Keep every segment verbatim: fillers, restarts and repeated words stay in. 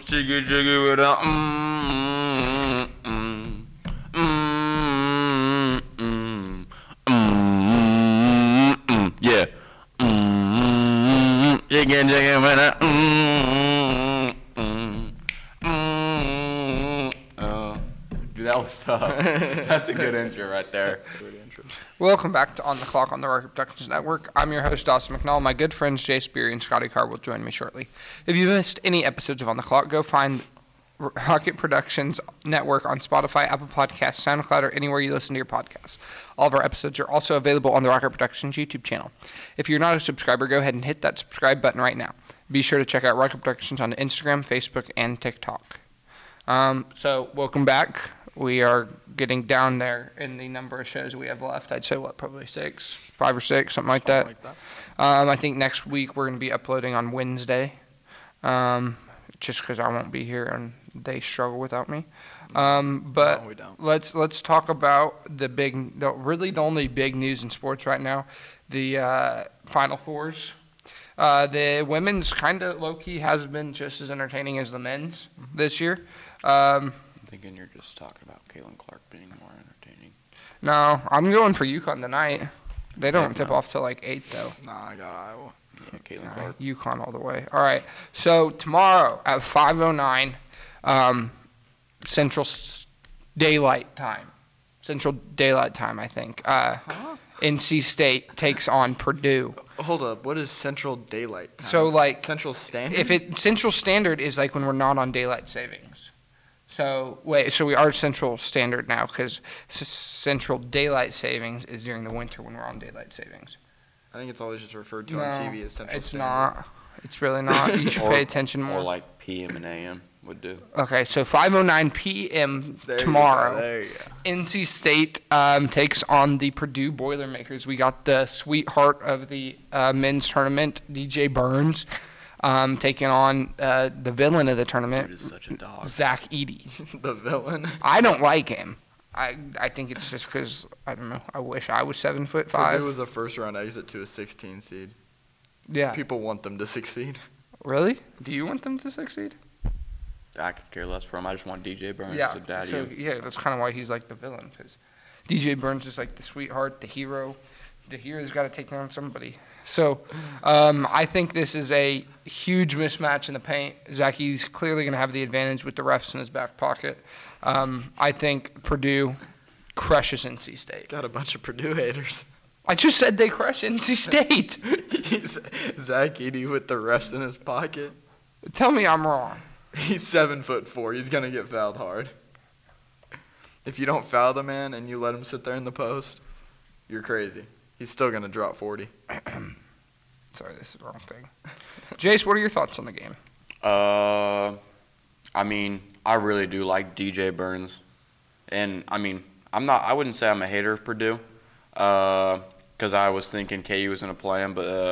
Jiggy jiggy with a mm mm mm mm mm mm yeah mm jiggy jiggy with a mm mm mm oh dude, that was tough. That's a good intro right there. Welcome back to On the Clock on the Rocket Productions Network. I'm your host, Dawson McNall. My good friends Jay Speary and Scotty Carr will join me shortly. If you missed any episodes of On the Clock, go find Rocket Productions Network on Spotify, Apple Podcasts, SoundCloud, or anywhere you listen to your podcasts. All of our episodes are also available on the Rocket Productions YouTube channel. If you're not a subscriber, go ahead and hit that subscribe button right now. Be sure to check out Rocket Productions on Instagram, Facebook, and TikTok. Um, so, welcome back. We are getting down there in the number of shows we have left. I'd say, what, probably six, five or six, something like that. Something like Um, I think next week we're going to be uploading on Wednesday, um, just because I won't be here and they struggle without me. Um, but No, we don't. let's let's talk about the big, the, really the only big news in sports right now, the uh, Final Fours. Uh, the women's kind of low-key has been just as entertaining as the men's Mm-hmm. this year. Um, I'm thinking you're just talking about Caitlin Clark being more entertaining. No, I'm going for UConn tonight. They don't Heck tip no. off till like eight though. Nah, I got Iowa. Yeah, Caitlin Nah, Clark. UConn all the way. All right. So tomorrow at five oh nine, um, Central S- Daylight Time. Central Daylight Time, I think. Uh, Huh? N C State takes on Purdue. Hold up. What is Central Daylight Time? So, like, Central Standard? If it Central Standard is like when we're not on daylight savings. So wait, so we are Central Standard now because s- Central Daylight Savings is during the winter when we're on daylight savings. I think it's always just referred to No, on T V as Central it's Standard. not. It's really not. You should Or- pay attention more. Or like P M and A M would do. Okay, so five oh nine p.m. There you go, tomorrow, there you go. N C State um, takes on the Purdue Boilermakers. We got the sweetheart of the uh, men's tournament, D J Burns, um, taking on uh, the villain of the tournament, Dude is such a dog. Zach Edey. The villain. I don't like him. I I think it's just because, I don't know, I wish I was seven foot five. Purdue was a first round exit to a sixteen seed. Yeah. People want them to succeed. Really? Do you want them to succeed? I could care less for him. I just want D J Burns Yeah. to daddy So, him. yeah, that's kind of why he's like the villain, because D J Burns is like the sweetheart, the hero. The hero's got to take down somebody. So um, I think this is a huge mismatch in the paint. Zacky's clearly going to have the advantage with the refs in his back pocket. Um, I think Purdue crushes N C State. Got a bunch of Purdue haters. I just said they crush N C State. He's Zach Edey with the refs in his pocket. Tell me I'm wrong. He's seven foot four. He's gonna get fouled hard. If you don't foul the man and you let him sit there in the post, you're crazy. He's still gonna drop forty. Sorry, this is the wrong thing. Jace, what are your thoughts on the game? Uh, I mean, I really do like D J Burns, and I mean, I'm not. I wouldn't say I'm a hater of Purdue, uh, because I was thinking K U was gonna play him, but uh,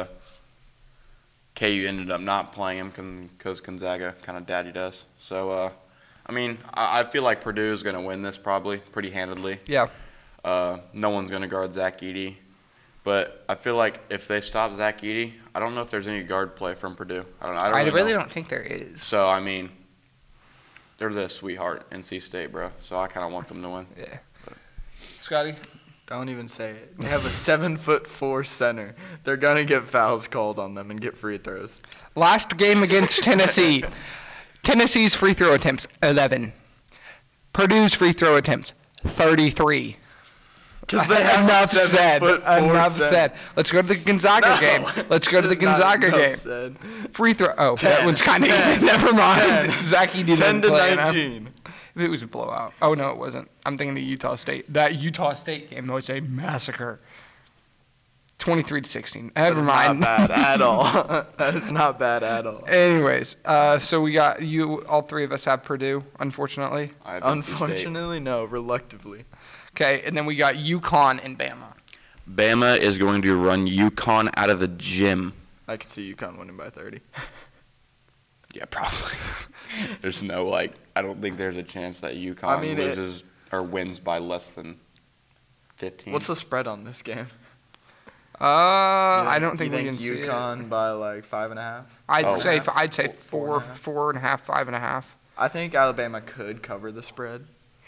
K U ended up not playing him because Gonzaga kind of daddied us. So, uh, I mean, I, I feel like Purdue is gonna win this probably pretty handedly. Yeah. Uh, no one's gonna guard Zach Edey. But I feel like if they stop Zach Edey, I don't know if there's any guard play from Purdue. I don't. I, don't I really, really know. don't think there is. So I mean, they're the sweetheart, N C State, bro. So I kind of want them to win. Yeah. Scotty? Don't even say it. They have a seven foot four center. They're gonna get fouls called on them and get free throws. Last game against Tennessee. Tennessee's free throw attempts, eleven. Purdue's free throw attempts, thirty-three. Because they have Enough a seven said. foot four Enough center. said. Let's go to the Gonzaga No, game. Let's go to the that's not Gonzaga enough game. said. Free throw. Oh, that Ten. one's kind of Ten. never mind. Ten. Zachy didn't Ten to play enough. nineteen. It was a blowout. Oh no, it wasn't. I'm thinking of Utah State. That Utah State game was a massacre. Twenty-three to sixteen. Never That's mind. not bad at all. That is not bad at all. Anyways, uh, so we got you. All three of us have Purdue, unfortunately. I have N C State. Unfortunately, no. Reluctantly. Okay, and then we got UConn and Bama. Bama is going to run UConn out of the gym. I could see UConn winning by thirty. Yeah, probably. There's no like. I don't think there's a chance that UConn I mean, it- loses or wins by less than fifteen. What's the spread on this game? Uh, I don't think you we think can see it. UConn by like five and a half. I'd Oh. say I'd say Four- four four, and a half? four and a half, five and a half. I think Alabama could cover the spread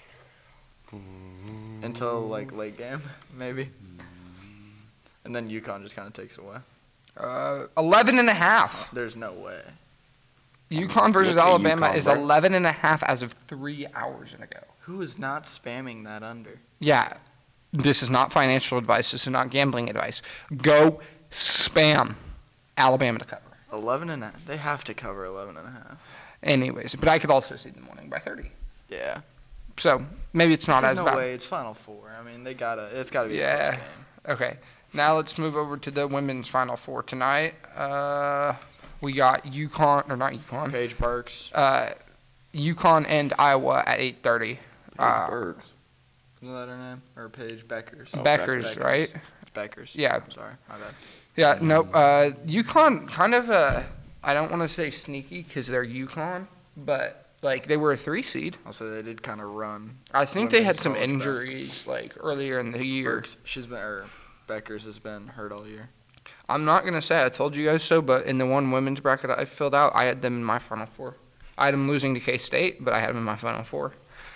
until like late game, maybe. And then UConn just kind of takes away. Uh, eleven and a half. There's no way. UConn versus Look at Alabama UConn, is bro. eleven and a half as of three hours ago. Who is not spamming that under? Yeah, this is not financial advice. This is not gambling advice. Go spam Alabama to cover. eleven and a half. They have to cover eleven and a half. Anyways, but I could also see them winning by thirty. Yeah. So maybe it's not There's as no bad. way. It's Final Four. I mean, they gotta. It's gotta be a Yeah. close game. Okay, now let's move over to the women's Final Four tonight. Uh, we got UConn, or not UConn, Paige Burks. uh, UConn and Iowa at eight thirty. Uh, Birds. Isn't that her name? Or Paige Beckers? Oh, Beckers, Beckers. right? It's Beckers. Yeah. I'm sorry. My bad. Yeah, nope. Uh, UConn kind of, uh, I don't want to say sneaky because they're UConn, but like they were a three seed. Also, they did kind of run. I think they had Women's some college injuries like earlier in the year. Burks, she's been, or Beckers has been hurt all year. I'm not gonna say I told you guys so, but in the one women's bracket I filled out, I had them in my Final Four. I had them losing to K State, but I had them in my Final Four.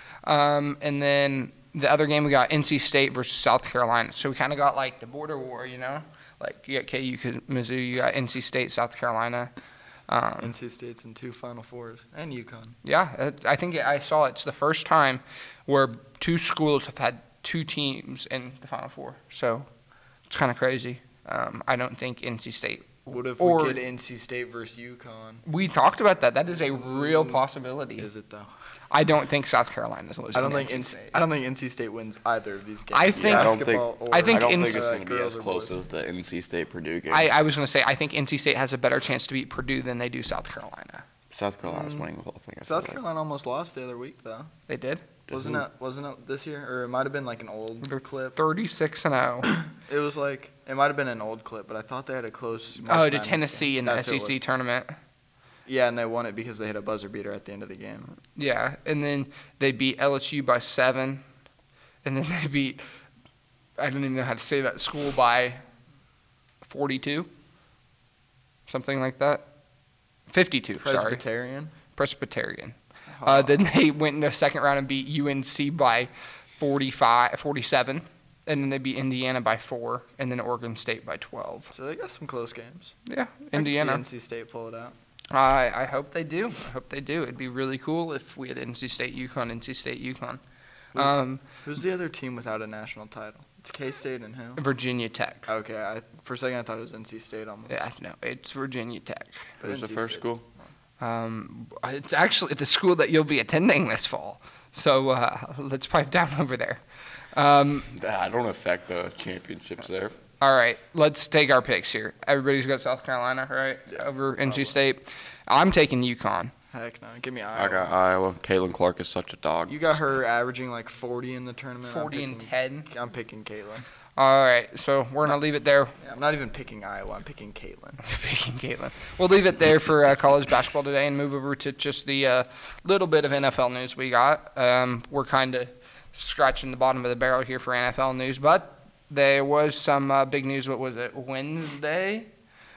Um, and then the other game we got N C State versus South Carolina. So we kind of got like the border war, you know, like you got K U, Mizzou, you got N C State, South Carolina. Um, N C State's in two Final Fours and UConn. yeah, it- I think I saw it's the first time where two schools have had two teams in the Final Four. So it's kind of crazy. Um, I don't think N C State. What if Or- we get N C State versus UConn? We talked about that. That is a real possibility. Is it though? I don't think South Carolina's losing. I don't to think N N C C. State. I don't think N C State wins either of these games. I think- Yeah, I don't Basketball think. or, I think I don't N think C it's uh, going to be girls as or close boys. as the N C State Purdue game. I, I was going to say I think N C State has a better chance to beat Purdue than they do South Carolina. South Carolina's Mm. winning the whole thing. I feel South like. Carolina almost lost the other week though. They did. Did Wasn't who? it? Wasn't it this year? Or it might have been like an old They're clip. thirty-six and oh. It was like it might have been an old clip, but I thought they had a close. March Oh, to Madness Tennessee game. in the That's who it S E C was. tournament. Yeah, and they won it because they hit a buzzer beater at the end of the game. Yeah, and then they beat L S U by seven, and then they beat I don't even know how to say that school by forty-two, something like that. fifty-two. Sorry, Presbyterian. Presbyterian. Uh, then they went in the second round and beat U N C by forty-five, forty-seven, and then they beat Indiana by four, and then Oregon State by twelve. So they got some close games. Yeah, I can see Indiana. N C State pull it out. I I hope they do. I hope they do. It'd be really cool if we had N C State, UConn, N C State, UConn. Um, Who's the other team without a national title? It's K State and who? Virginia Tech. Okay, I, for a second I thought it was N C State almost. Yeah, no, it's Virginia Tech. But Who's the N C first State. school? Um, it's actually the school that you'll be attending this fall. So uh, let's pipe down over there. Um, I don't affect the championships there. all right, let's take our picks here. Everybody's got South Carolina, right? Yeah, Over N C probably. State. I'm taking UConn. Heck no, give me Iowa. I got Iowa. Caitlin Clark is such a dog. You got her averaging like forty in the tournament. I'm forty and picking- ten. I'm picking Caitlin. All right, so we're going to leave it there. Yeah, I'm not even picking Iowa. I'm picking Caitlin. Picking Caitlin. We'll leave it there for uh, college basketball today and move over to just the uh, little bit of N F L news we got. Um, we're kind of scratching the bottom of the barrel here for N F L news, but there was some uh, big news. What was it? Wednesday?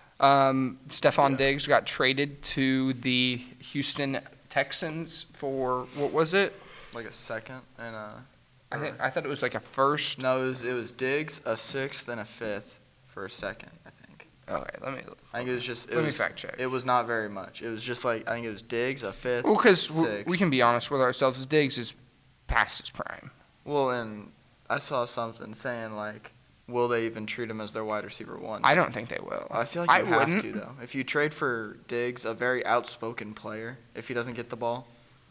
Um, Stephon Yeah. Diggs got traded to the Houston Texans for, what was it? Like a second and a. I, think, I thought it was like a first. No, it was, it was Diggs, a sixth, and a fifth for a second, I think. Okay, let me. I think it was just. It Let me was, fact check. It was not very much. It was just like, I think it was Diggs, a fifth. Well, because sixth. we can be honest with ourselves, Diggs is past his prime. Well, and I saw something saying, like, will they even treat him as their wide receiver one? I don't think they will. I feel like you I have wouldn't. to, though. If you trade for Diggs, a very outspoken player, if he doesn't get the ball,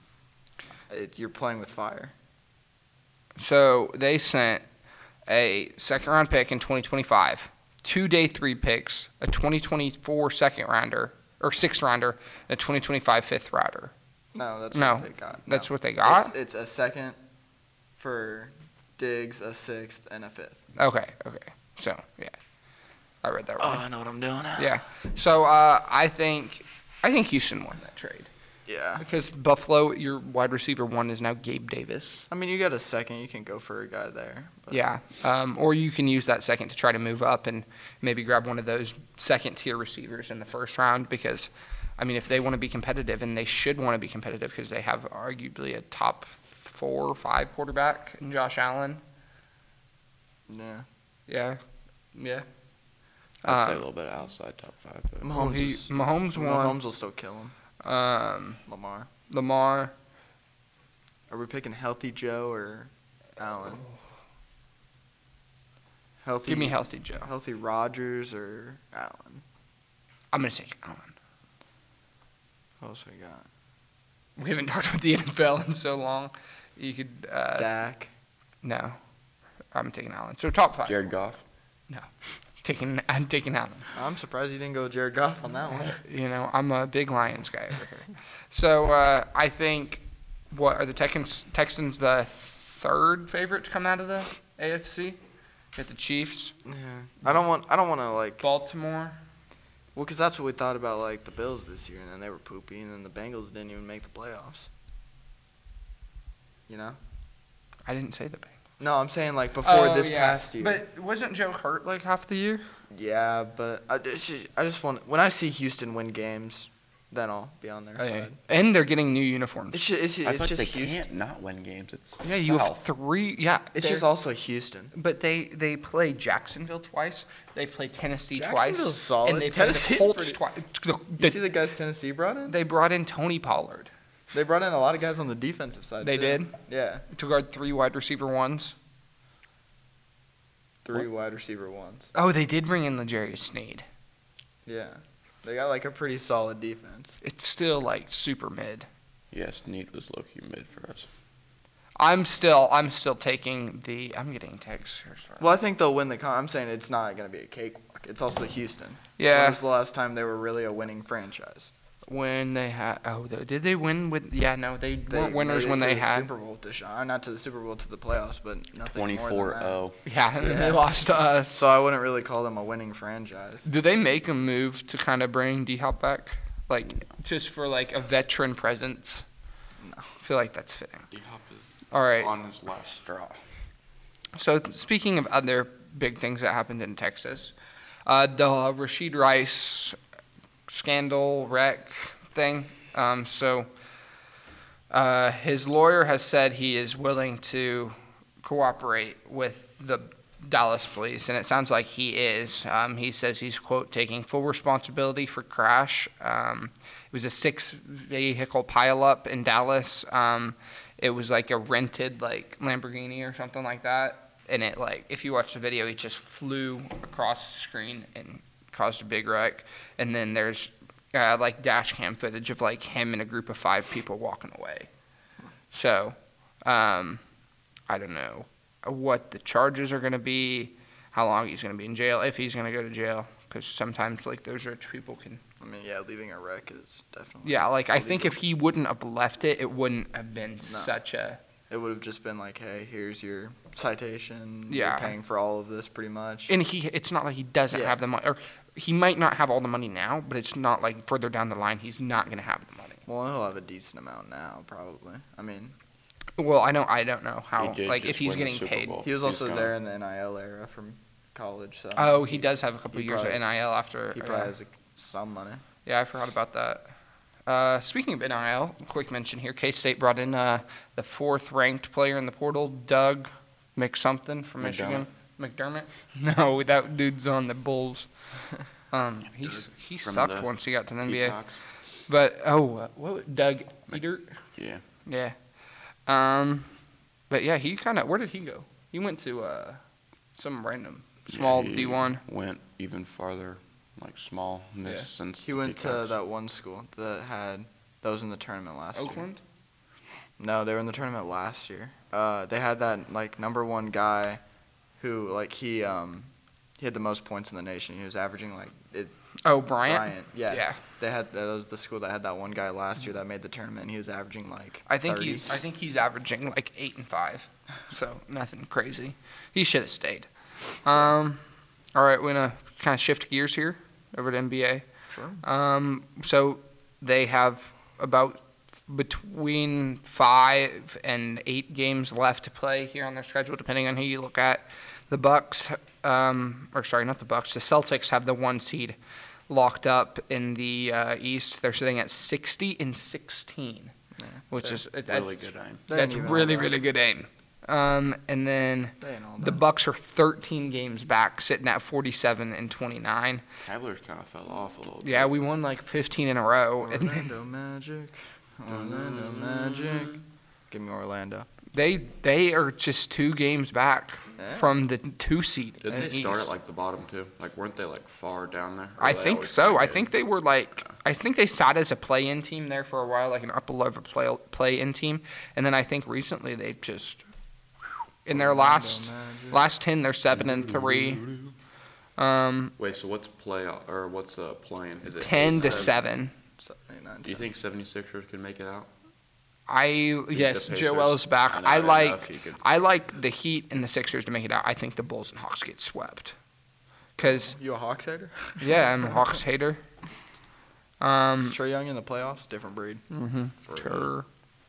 it, you're playing with fire. So they sent a second round pick in twenty twenty-five, two day three picks, a twenty twenty-four second rounder, or sixth rounder, and a twenty twenty-five fifth rounder. No, that's No, what they got. That's No. what they got? It's, it's a second for Diggs, a sixth, and a fifth. Okay, okay. So, yeah. I read that Oh, wrong. I know what I'm doing. Yeah. So uh, I think I think Houston won that trade. Yeah. Because Buffalo, your wide receiver one is now Gabe Davis. I mean, you got a second. You can go for a guy there. But. Yeah. Um, or you can use that second to try to move up and maybe grab one of those second-tier receivers in the first round because, I mean, if they want to be competitive, and they should want to be competitive because they have arguably a top four or five quarterback in Josh Allen. Yeah. Yeah. Yeah. I'd say a Um, little bit outside top five. But Well, Mahomes, he, is, Mahomes won. Mahomes will still kill him. Um, Lamar. Lamar. Are we picking healthy Joe or Allen? Healthy. Give me healthy Joe. Healthy Rodgers or Allen? I'm going to take Allen. What else we got? We haven't talked about the N F L in so long. You could. Uh, Dak. No. I'm taking Allen. So top five. Jared Goff. No. Taking, I'm taking Allen. I'm surprised you didn't go Jared Goff on that one. You know, I'm a big Lions guy over here. So uh, I think, what are the Texans? Texans the third favorite to come out of the A F C? Get the Chiefs, Yeah. I don't want. I don't want to like. Baltimore. Well, because that's what we thought about like the Bills this year, and then they were poopy, and then the Bengals didn't even make the playoffs. You know? I didn't say the Bengals. No, I'm saying like before Oh, this yeah. past year. But wasn't Joe hurt like half the year? Yeah, but I just, I just want when I see Houston win games, then I'll be on their Okay. side. And they're getting new uniforms. It's just, it's, I it's thought just they Houston. can't not win games. It's yeah, you have South. three. Yeah, It's they're- just also Houston. But they they play Jacksonville twice. They play Tennessee twice. Jacksonville's solid. And they play the Tennessee's Colts pretty- twice. The- You the- see the guys Tennessee brought in? they brought in Tony Pollard They brought in a lot of guys on the defensive side. They too. did? Yeah, to guard three wide receiver ones. three wide receiver ones. Oh, they did bring in L'Jarius Sneed. Yeah, they got like a pretty solid defense. It's still like super mid. Yes, Need was low key mid for us. I'm still I'm still taking the I'm getting texts here. Sorry. Well, I think they'll win the con. I'm saying it's not going to be a cakewalk. It's also Houston. Yeah. When was the last time they were really a winning franchise? When they had oh they- did they win with yeah no they, They weren't winners made it when to they the had Super Bowl to shine, not to the Super Bowl, to the playoffs, but nothing more than twenty-four that. oh. yeah and then they Yeah. lost to us. So I wouldn't really call them a winning franchise. Did they make a move to kind of bring D Hop back, like just for like a veteran presence? No. I feel like that's fitting. D-Hop is All right. on his last straw. So speaking of other big things that happened in Texas, uh, the Rashid Rice scandal wreck thing. Um, so uh, his lawyer has said he is willing to cooperate with the Dallas police, and it sounds like he is. Um, he says he's, quote, taking full responsibility for crash. Um, it was a six-vehicle pileup in Dallas. Um, it was like a rented like Lamborghini or something like that, and it like if you watch the video, it just flew across the screen and caused a big wreck. And then there's uh, like dash cam footage of like him and a group of five people walking away. So um, I don't know what the charges are going to be, how long he's going to be in jail, if he's going to go to jail, because sometimes like those rich people can. I mean, yeah, leaving a wreck is definitely. Yeah, like I illegal. think if he wouldn't have left it, it wouldn't have been No. such a. It would have just been like, hey, here's your citation. Yeah. You're paying for all of this pretty much. And he, it's not like he doesn't Yeah. have the money, or he might not have all the money now, but it's not like further down the line he's not going to have the money. Well, he'll have a decent amount now, probably. I mean, Well, I don't, I don't know He how, did like just if he's win the getting Super paid. Bowl. he was He's also gone. there in the N I L era from college, so. Oh, he does have a couple He years probably- of N I L after. He uh, probably has a, some money. Yeah, I forgot about that. Uh, speaking of N I L, quick mention here: K-State brought in uh, the fourth-ranked player in the portal, Doug McSomething from Michigan. McDermott? No, that dude's on the Bulls. Um, he's he From sucked the once he got to the N B A. Peacocks. But oh, uh, what Doug Edert? Yeah. Yeah. Um, but yeah, he kind of where did he go? He went to uh, some random small Yeah, he D one. Went even farther, like small. Missed Yeah. since He the went to Peacocks. that one school that had that was in the tournament last year. Oakland. No, they were in the tournament last year. Uh, they had that like number one guy, who like he um, he had the most points in the nation. He was averaging like it. Oh, Bryant. Bryant, yeah. Yeah. They had that was the school that had that one guy last year that made the tournament. And he was averaging like. I think thirty. he's I think he's averaging like eight and five, so nothing crazy. He should have stayed. Um, all right, we're gonna kind of shift gears here over to N B A. Sure. Um, so they have about between five and eight games left to play here on their schedule, depending on who you look at. The Bucks, um, or sorry, not the Bucks. The Celtics have the one seed locked up in the uh, East. They're sitting at sixty and sixteen, Yeah, which is Really that's, good aim. They that's ain't even really all that. really good aim. Um, and then They ain't all the that. Bucks are thirteen games back, sitting at forty-seven and twenty-nine. Cavaliers kind of fell off a little bit. Yeah, we won like fifteen in a row, and then Orlando Magic. Orlando Magic. Give me Orlando. they they are just two games back Yeah. from the two seed. Did in they the start East. at like the bottom too? Like weren't they like far down there? Or I they think always so. kinda I good? think they were like, I think they sat as a play-in team there for a while, like an upper level play play-in team, and then I think recently they've just, in their Orlando last Magic. last ten, they're seven and three, um, Wait, so what's play or what's uh playing? Is it ten to seven? seven. Seven, eight, nine, Do you ten. think seventy-sixers could make it out? I yes, the Pacers? Joel's back. I know, I I didn't know like if he could- I like the Heat and the Sixers to make it out. I think the Bulls and Hawks get swept, cause You a Hawks hater? yeah, I'm a Hawks hater. Um, Trae Young in the playoffs, different breed. mhm. For Sure.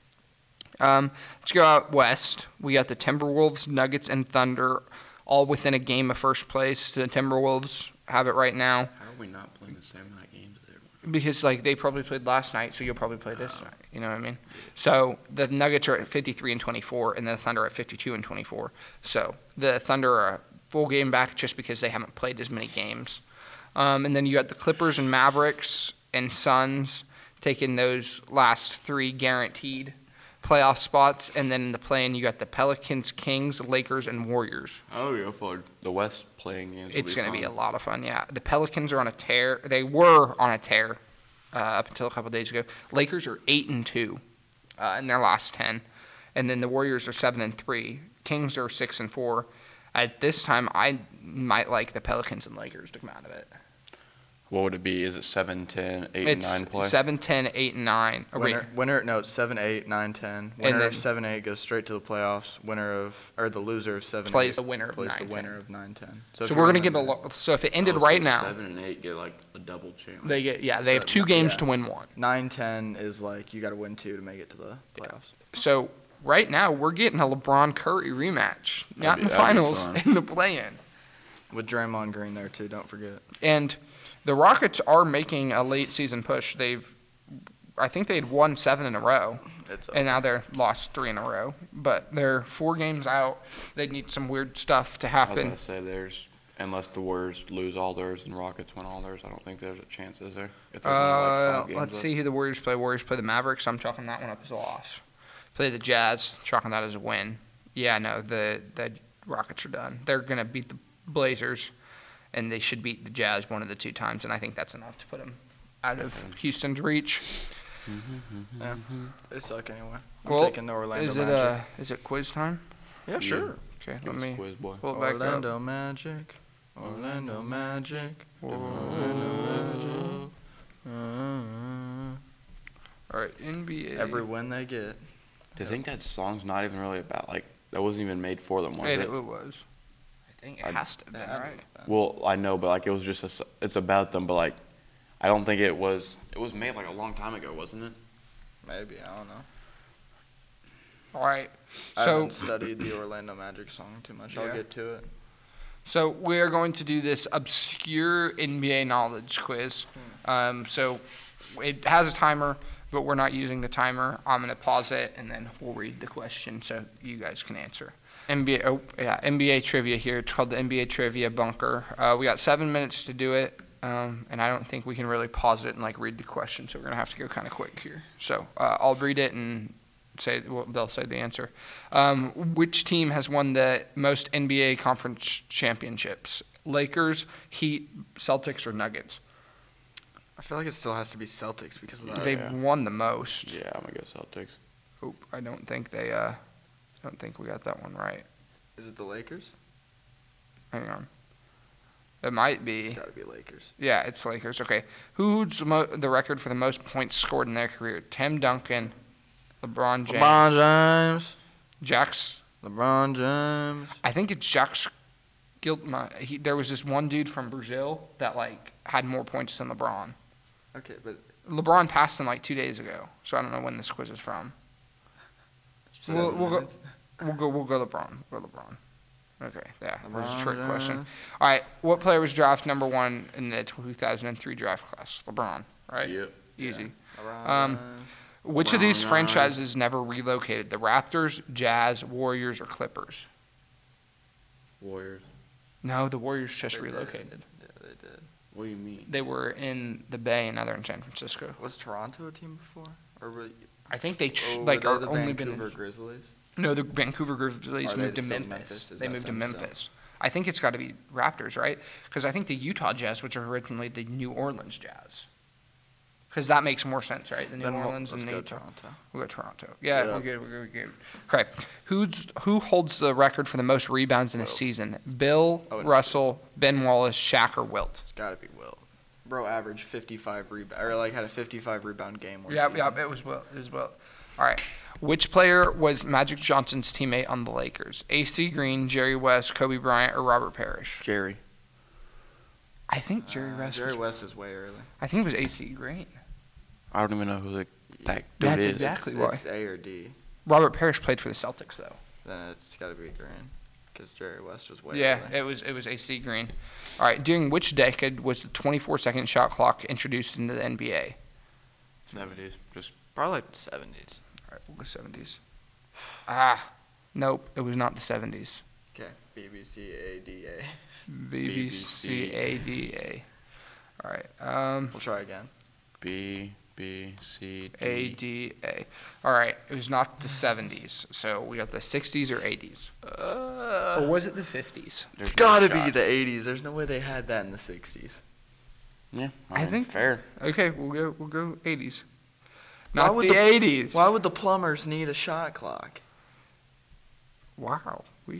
Um, let's go out west. We got the Timberwolves, Nuggets, and Thunder, all within a game of first place. The Timberwolves have it right now How are we not playing the same amount of games as everyone? because, like, they probably played last night, so you'll probably play this night. You know what I mean? So the Nuggets are at fifty-three and twenty-four, and the Thunder are at fifty-two and twenty-four. So the Thunder are a full game back just because they haven't played as many games. Um, and then you got the Clippers and Mavericks and Suns taking those last three guaranteed playoff spots, and then in the play-in you got the Pelicans, Kings, Lakers, and Warriors. Oh yeah, for the West playing games. will It's going to be a fun. lot of fun, yeah. The Pelicans are on a tear. They were on a tear uh, up until a couple days ago. Lakers are eight and two uh, in their last ten, and then the Warriors are seven and three. Kings are six and four. At this time, I might like the Pelicans and Lakers to come out of it. What would it be? Is it seven, ten, eight, and It's nine play? seven, ten, eight, and nine. Oh, wait. Winner, winner, no, it's seven, eight, nine, ten. Winner then- of seven, eight goes straight to the playoffs. Winner of, or the loser of seven, Plays eight the winner of plays nine, the ten. winner of nine, ten. So if we're you're going to get a winning lo- So if it ended Oh, so right now, Seven and eight get like a double chance. they get yeah they have So, two games yeah. to win one. nine, ten is like you got to win two to make it to the playoffs. So right now we're getting a LeBron Curry rematch, not That'd in be- the that'd be finals, fun. in the play-in. With Draymond Green there too, don't forget. And the Rockets are making a late season push. They've, I think they'd won seven in a row, It's and now they're lost three in a row. But they're four games out. They need some weird stuff to I was happen. gonna say there's unless the Warriors lose all theirs and Rockets win all theirs, I don't think there's a chance, is there? If there's only, like, Uh, five games let's left? see who the Warriors play. Warriors play the Mavericks. I'm chalking that one up as a loss. Play the Jazz. Chalking that as a win. Yeah, no, the the Rockets are done. They're gonna beat the Blazers, and they should beat the Jazz one of the two times. And I think that's enough to put them out of Houston's reach. Yeah, they suck anyway. I'm Well, taking the Orlando Is it Magic. uh is it quiz time? yeah, Yeah. sure. Okay, Give let us a me quiz, boy. pull it back up. Orlando Magic. Orlando Magic. Orlando Magic. Uh, All right, N B A. every win they get. Do you think that song's not even really about like that wasn't even made for them, was It, it? it was. I think it I- has to be Yeah, right. Well, I know, but like it was just a, s- it's about them, but like I don't think it was. It was made like a long time ago, wasn't it? Maybe, I don't know. All right. I So haven't studied the Orlando Magic song too much. I'll Yeah. get to it. So we are going to do this obscure N B A knowledge quiz. Um, so it has a timer, but we're not using the timer. I'm going to pause it, and then we'll read the question so you guys can answer. N B A, oh, yeah, N B A trivia here. It's called the N B A Trivia Bunker. Uh, we got seven minutes to do it, um, and I don't think we can really pause it and like read the question, so we're going to have to go kind of quick here. So uh, I'll read it and say well, they'll say the answer. Um, which team has won the most N B A conference championships? Lakers, Heat, Celtics, or Nuggets? I feel like it still has to be Celtics because of that. They've yeah. won the most. Yeah, I'm gonna go Celtics. Oop, I don't think they. Uh, I don't think we got that one right. Is it the Lakers? Hang on. It might It's be. got to be Lakers. Yeah, it's Lakers. Okay, who's the, mo- the record for the most points scored in their career? Tim Duncan, LeBron James, LeBron James. Jax. LeBron James. I think it's Jax. Gil- my, he, there was this one dude from Brazil that like had more points than LeBron. Okay, but LeBron passed him like two days ago, so I don't know when this quiz is from. We'll, Seven we'll go. minutes. We'll go. We'll go LeBron. We'll go LeBron. Okay, yeah, that was a trick LeBron question. James. All right, what player was drafted number one in the two thousand three draft class? LeBron, right? Yep. Easy. LeBron Um, James. Which of these LeBron. franchises never relocated? The Raptors, Jazz, Warriors, or Clippers? Warriors. No, the Warriors just They did. relocated. Yeah, they did. What do you mean? They were in the Bay and now they're in San Francisco. Was Toronto a team before? Or were, I think they tr- oh, like were are they the only been Vancouver in, Grizzlies? no, the Vancouver Grizzlies Are they moved to still Memphis. Memphis? Is They that moved to them still? Memphis. I think it's got to be Raptors, right? Because I think the Utah Jazz, which are originally the New Orleans Jazz, because that makes more sense, right? The New Then we'll- Orleans let's and the go Utah. Toronto. We'll go Toronto. Yeah, Yeah. we're good. We're good. We're good. Okay, who's who holds the record for the most rebounds in a Wilt. season? Bill, Oh, no. Russell, Ben Wallace, Shaq, or Wilt? It's got to be Wilt. Bro averaged fifty-five rebound, or like had a fifty-five rebound game. One Yeah, season. yeah, it was Wilt. It was Wilt. All right. Which player was Magic Johnson's teammate on the Lakers? A C Green, Jerry West, Kobe Bryant, or Robert Parrish? Jerry. I think Jerry Uh, West. Jerry was, West is way early. I think it was A C Green. I don't even know who the, that dude That's is. exactly it's, why. It's A or D. Robert Parrish played for the Celtics, though. Then it's got to be Green, because Jerry West was way Yeah, early. it was it was A C Green. All right. During which decade was the twenty-four second shot clock introduced into the N B A? seventies. Just Probably like the seventies. All right, we'll go seventies. Ah, nope, it was not the seventies. Okay. B B C A D A. B B C A D A. All right. Um, We'll try again. B, B, C, D. A D A. All right. It was not the seventies. So we got the sixties or eighties. Uh, Or was it the fifties? There's it's no got to be shot. the eighties. There's no way they had that in the sixties. Yeah, I I, mean, think- fair. Okay, we'll go we'll go eighties. Why Not would the the- eighties. Why would the plumbers need a shot clock? Wow. We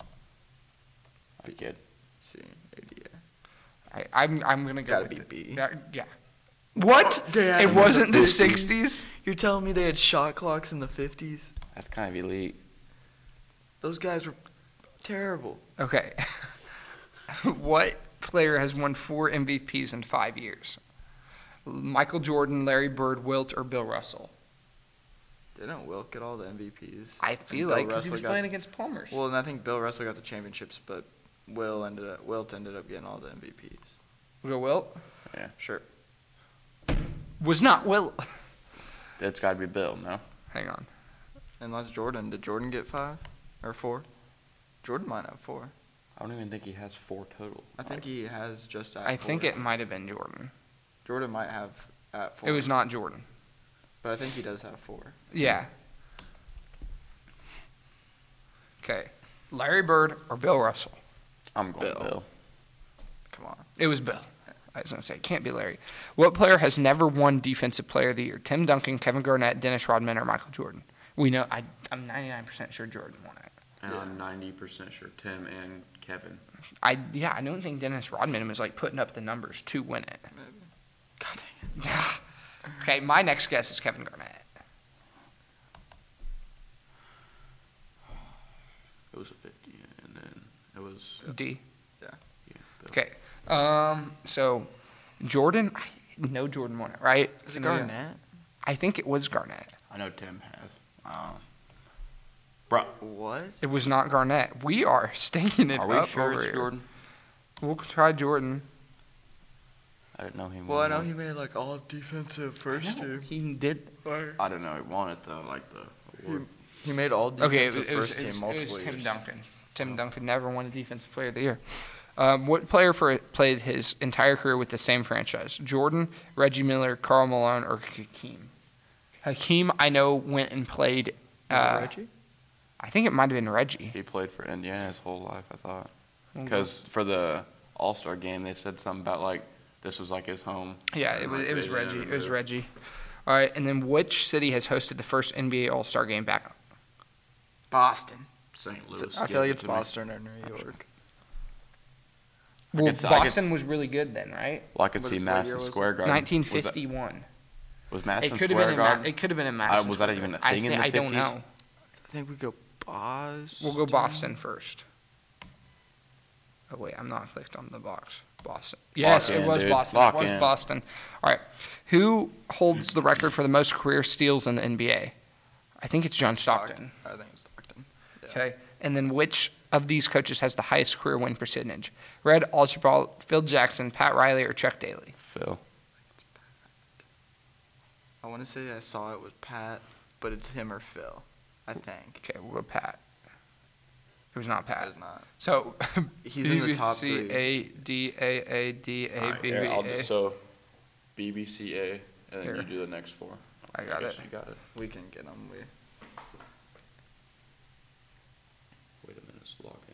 I kid. C A D A. I I'm I'm going to go Gotta with be the- B. that- yeah. What? They had It them in wasn't the fifties? sixties? You're telling me they had shot clocks in the fifties? That's kind of elite. Those guys were terrible. Okay. What player has won four M V Ps in five years? Michael Jordan, Larry Bird, Wilt, or Bill Russell? Didn't Wilt get all the M V Ps? I And feel Bill like 'cause he Russell was got- playing against Plumbers. Well, and I think Bill Russell got the championships, but Will ended up Wilt ended up getting all the M V Ps. We'll go Wilt. Sure. Was not Wilt. That's got to be Bill, no? Hang on. Unless Jordan. Did Jordan get five or four? Jordan might have four. I don't even think he has four total. I think he has just at I think four. it might have been Jordan. Jordan might have at four. It was not Jordan. But I think he does have four. Yeah. Okay. Larry Bird or Bill Russell? I'm going Bill. Bill. Come on. It was Bill. I was going to say, it can't be Larry. What player has never won Defensive Player of the Year? Tim Duncan, Kevin Garnett, Dennis Rodman, or Michael Jordan? We know, I, I'm ninety-nine percent sure Jordan won it. And I'm ninety percent sure Tim and Kevin. I Yeah, I don't think Dennis Rodman was like putting up the numbers to win it. Maybe. God dang it. Okay, my next guess is Kevin Garnett. It was a fifty, and then it was D. Yeah. yeah, Bill. Okay. Um. So, Jordan, I know Jordan won it, right? Is it No, yeah. Garnett? I think it was Garnett. I know Tim has. Um, bro, What? It was not Garnett. We are staking it are we up sure over it's here. Jordan? We'll try Jordan. I didn't know he won. Well, I know one. he made like all defensive first I know, team. He did. I didn't know he won it though. Like the award. He made all Okay, it defensive was, it was, first it team was, it multiple was Tim years. Duncan. Tim Duncan never won a Defensive Player of the Year. Um, what player for played his entire career with the same franchise? Jordan, Reggie Miller, Karl Malone, or Hakeem? Hakeem, I know, went and played. Was it Uh, Reggie? I think it might have been Reggie. He played for Indiana his whole life. I thought We'll go- because for the All Star game they said something about like this was like his home. Yeah, it was, Like, it was they Reggie. never It was moved. Reggie. All right, and then which city has hosted the first N B A All Star game back? Boston. Saint Louis. I Give feel like it it's to me. Boston or New York. Well, could s- I could s- Boston was really good then, right? Well, I could What- see what year Madison was it? Square Garden. nineteen Was that- fifty-one. Was It Madison could have Square been in Ma- Garden? it could have been in Madison. was that Square even a Garden. thing I in thi- the I don't fifties? know. I think we go Boston. We'll go Boston first. Oh wait, I'm not clicked on the box. Boston. Yes, in, it was dude. Boston. Lock it was in. Boston. All right. Who holds the record for the most career steals in the N B A? I think it's John Stockton. I think it's Stockton. Yeah. Okay. And then which of these coaches has the highest career win percentage? Red Archibald, Phil Jackson, Pat Riley, or Chuck Daly? Phil. I want to say I saw it was Pat, but it's him or Phil, I think. Okay, we'll go Pat. It was not Pat. It's not. So He's in the top B B C, three. A, D, A, A, D, A, Alright, B, here, B, I'll A. do- so B B C A, and then Here. you do the next four. I got guess it. You got it. We can get him. We. Wait a minute, it's log in.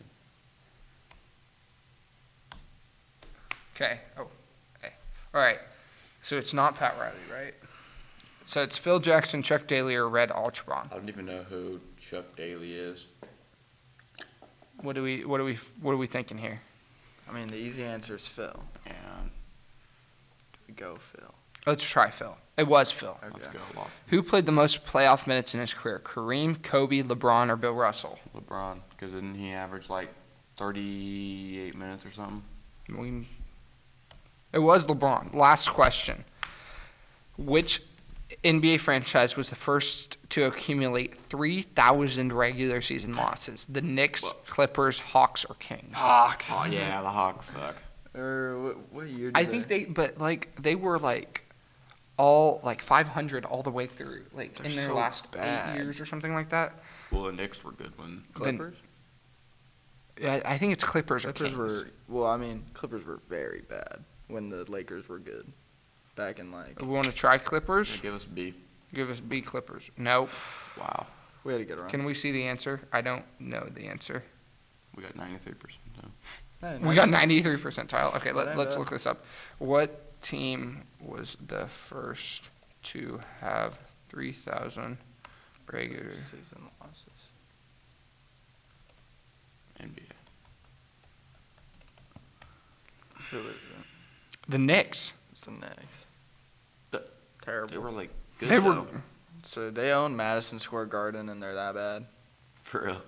Okay. Oh. Okay. All right. So it's not Pat Riley, right? So it's Phil Jackson, Chuck Daly, or Red Archibald. I don't even know who Chuck Daly is. What do we? What do we? What are we thinking here? I mean, the easy answer is Phil. And We go Phil. Let's try Phil. It was Phil. Okay. let's go. Lock. Who played the most playoff minutes in his career? Kareem, Kobe, LeBron, or Bill Russell? LeBron, because didn't he average like thirty-eight minutes or something? We, it was LeBron. Last question. Which N B A franchise was the first to accumulate three thousand regular season losses? The Knicks, What? Clippers, Hawks, or Kings? Hawks. Oh yeah, the Hawks suck. Or what, what year did I think they, but like, they were like all like five hundred all the way through, like They're in their so last bad. eight years or something like that. Well, the Knicks were good when. Clippers? Yeah, I think it's Clippers or Clippers Kings. were, well, I mean, Clippers were very bad when the Lakers were good. Back in, like, We want to try Clippers? Yeah, give us B. Give us B Clippers. No. Wow, we had a good run. Can we see the answer? I don't know the answer. we got ninety-three percent. Hey, We got ninety-three percentile. Okay, Not let, that let's bad. look this up. What team was the first to have three thousand regular? Season losses. N B A. Who is it? The Knicks. It's the Knicks. The- Terrible. They were like good. They were. though. So they own Madison Square Garden, and they're that bad. For real.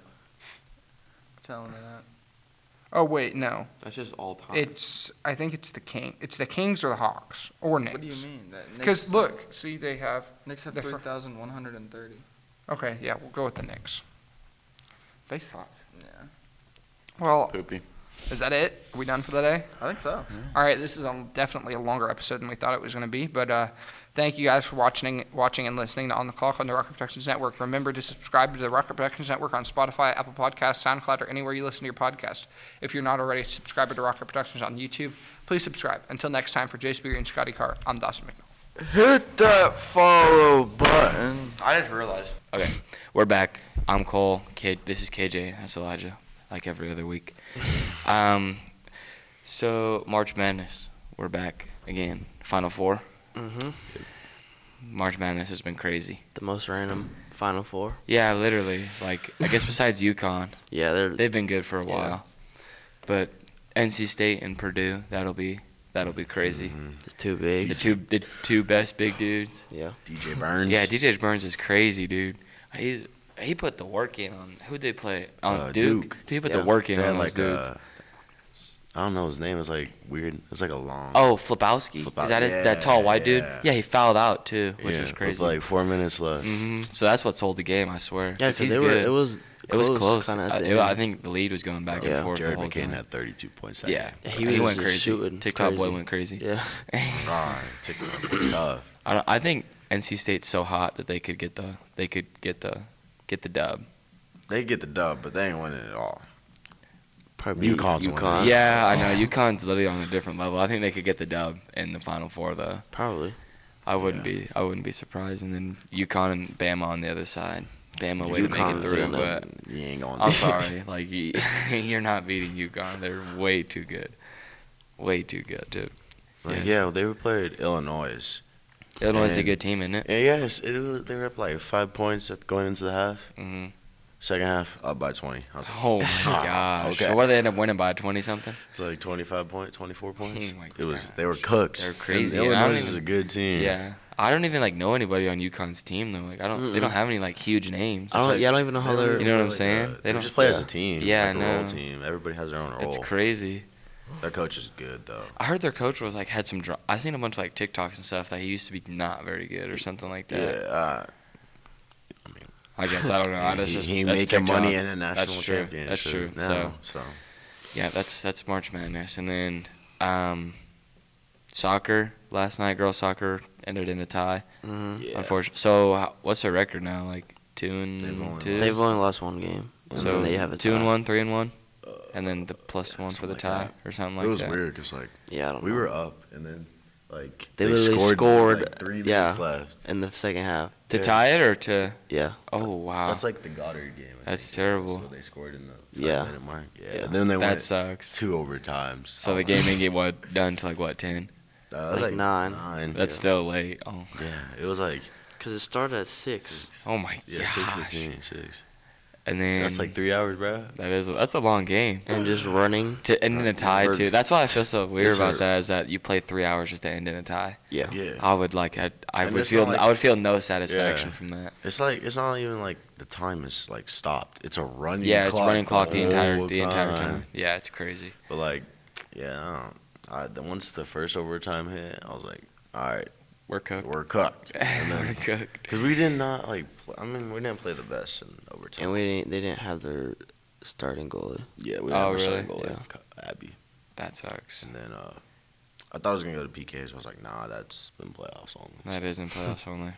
Telling me that. Oh wait, no. That's just all time. It's. I think it's the King. It's the Kings or the Hawks or Knicks. What do you mean? That Because Knicks- look, see, they have. Knicks have the fir- three thousand one hundred and thirty. Okay, yeah, we'll go with the Knicks. They suck. Yeah, Well, Poopy. is that it? Are we done for the day? I think so. All right, this is a, definitely a longer episode than we thought it was going to be, but uh, thank you guys for watching, watching and listening to On the Clock on the Rocket Productions Network. Remember to subscribe to the Rocket Productions Network on Spotify, Apple Podcasts, SoundCloud, or anywhere you listen to your podcast. If you're not already a subscriber to Rocket Productions on YouTube, please subscribe. Until next time, for Jay Spear and Scotty Carr, I'm Dawson McNall. Hit that follow button. I just realized. Okay, we're back. I'm Cole. K- this is K J. That's Elijah, like every other week. Um, so March Madness, we're back again. Final Four. Mm-hmm. March Madness has been crazy. The most random Final Four. Yeah, literally. Like I guess besides UConn, Yeah, they're they've been good for a Yeah. while. But N C State and Purdue, that'll be that'll be crazy. they're too big. The two the two best big dudes. Yeah. D J Burns. Yeah, D J Burns is crazy, dude. He's he put the work in on who they play on Uh, Duke. Duke. Dude, he put Yeah. the work in They on had those like dudes. a, I don't know his name. It's like weird. It's like a long. Oh, Flipowski. Flipow- Is that his, that yeah, tall white dude? yeah. Yeah, he fouled out too, which yeah, was with crazy. like four minutes left. hmm So that's what sold the game, I swear. Yeah, 'Cause because he's they were. good. It was. It was close. Kind of I, at the it- I end. think the lead was going back and Yeah. forth Jared the whole McCain time. had thirty-two point seven. Yeah, Yeah, he, he was went just crazy. shooting TikTok boy crazy. went crazy. Yeah. Right. TikTok. Tough. I, don't, I think N C State's so hot that they could get the they could get the get the dub. They get the dub, but they ain't winning it all. Probably UConn's winning. UConn. Yeah, I know. UConn's literally on a different level. I think they could get the dub in the Final Four, though. Probably. I wouldn't Yeah. be. I wouldn't be surprised. And then UConn and Bama on the other side. Bama way to make it UConn's through, gonna- but You ain't going. I'm sorry. Like you, you're not beating UConn. They're way too good. Way too good, too. Like, Yeah. yeah, they were played Illinois. Illinois is a And- good team, isn't it? Yeah, yes, it was, they were up like five points at going into the half. hmm Second half, up by twenty. I was like, Oh my Ah, gosh! okay. So what did they end up winning by? Twenty something? it's like twenty-five points, twenty-four points. Oh my it was. They were gosh. cooked. They're And crazy, and I don't Illinois is even- a good team. Yeah. I don't even like know anybody on UConn's team though. Like I don't. They don't Mm-mm. have any like huge names. I don't. like- yeah, I don't even know how They they're. were You know what I'm like, saying? uh, They they don't- just play as yeah. a team. Yeah, like I a role know. team. Everybody has their own role. It's crazy. Their coach is good though. I heard their coach was like had some. Dra- I seen a bunch of like TikToks and stuff that he used to be not very good or something like Yeah, that. uh, I mean, I guess I don't know. I he, just he that's making TikTok. money in a national That's true. championship. That's true. now, So so yeah, that's that's March Madness, and then um, soccer last night. Girls soccer ended in a tie. Mm-hmm. yeah. Unfortunately. So how- what's their record now? Like two and They've only two. They've only lost one game. and so then they have a two and tie. one, three and one, Uh, and then the plus yeah, one for the something like tie or something like it was that. weird because like Yeah, I don't we know. were up and then like They literally scored, like, three yeah. minutes left. in the second half. To Yeah. tie it or to? Yeah. Oh wow. That's like the Goddard game. I That's think. terrible. So they scored in the Yeah. five minute mark. Yeah. Yeah. Then they that went sucks. two overtimes. So the game didn't get what done to like what ten? uh, it was like nine. Nine. That's yeah. still late. Oh, Yeah, it was like Because it started at six. oh my yeah gosh. six fifteen six. And then That's like three hours, bro. that is that's a long game. And just running. To end in a tie For- too. That's why I feel so weird Yes, about sir. that. Is that you play three hours just to end in a tie? Yeah. Yeah. I would like I, I And would it's feel not like- I would feel no satisfaction Yeah. from that. It's like it's not even like the time is like stopped. It's a running. Yeah, it's clock running clock the entire whole the entire time. Yeah, it's crazy. But like, yeah, I don't, I, the, once the first overtime hit, I was like, all right, We're cooked. we're cooked. And We're then, cooked. because we did not like, pl- I mean, we didn't play the best in overtime. And we didn't. They didn't have their starting goalie. yeah, we Oh, never started really? goalie, Yeah. Ka- Abby, That sucks. and then uh, I thought I was gonna go to P Ks. I was like, nah, that's been playoffs only. That is in playoffs only.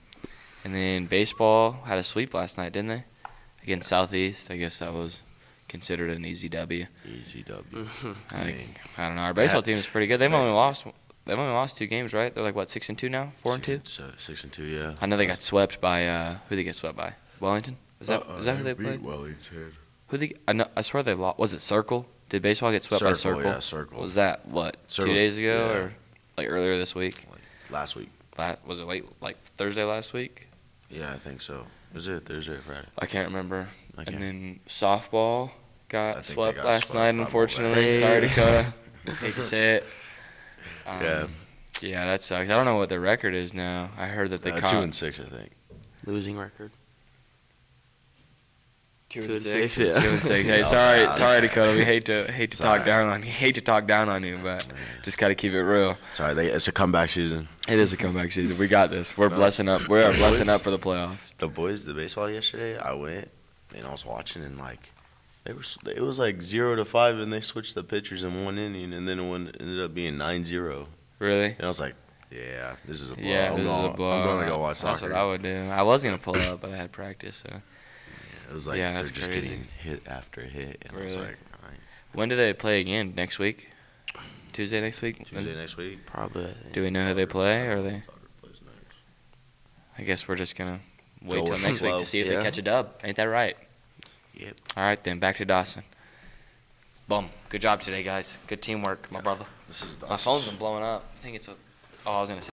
And then baseball had a sweep last night, didn't they? Against Southeast. I guess that was considered an easy W. Easy W. I, I mean, I don't know. Our baseball that- team is pretty good. They've that- only lost. They've only lost two games, right? They're like what six and two now, four and two. So six and two, yeah. I know they got swept by uh, who they get swept by? Wellington. Is that Uh-uh, is that who they beat played? Wellington. Who they? I know. I swear they lost. Was it Circle? Did baseball get swept by Circle, Circle? yeah, Circle. Was that what two Circle's- days ago yeah. or like earlier this week? Like, last week. La- Was it late like Thursday last week? Yeah, I think so. Was it Thursday or Friday? I can't remember. Okay. And then softball I got think they swept got last swept night, by unfortunately. Wolverine. Sorry, Dakota. Hate to say it. Um, Yeah. Yeah, that sucks. I don't know what their record is now. I heard that they Uh, caught two and six, I think. Losing record. two two and and six. six, yeah. Two and six. Hey, That sorry, was sorry, Dakota. We hate to hate to It's talk alright. down on you. Hate to talk down on you, but just got to keep it real. Sorry, they, it's a comeback season. It is a comeback season. We got this. We're No. blessing up. We're The blessing boys- up for the playoffs. The boys, the baseball yesterday, I went and I was watching and like, they were s- it was like zero to five and they switched the pitchers in one inning and then it went, ended up being nine zero. Really? And I was like, yeah, this is a blow. Yeah, I'm this going, is a blow. I'm going to go watch That's soccer. what I would do. I was gonna pull up, but I had practice. So It was like Yeah, they're that's just crazy. getting hit after hit, and I was Really? like, all right, when do they play again? Next week? Tuesday next week? Tuesday When- next week. Probably. I think. Do we know who they play, or are they? Soccer plays next. I guess we're just gonna wait Go till with next the week flow. to see if Yeah. they catch a dub. Ain't that right? Yep. All right then, back to Dawson. Boom. Good job today, guys. Good teamwork, my brother. This is My phone's been blowing up. I think it's a. Oh, I was gonna say.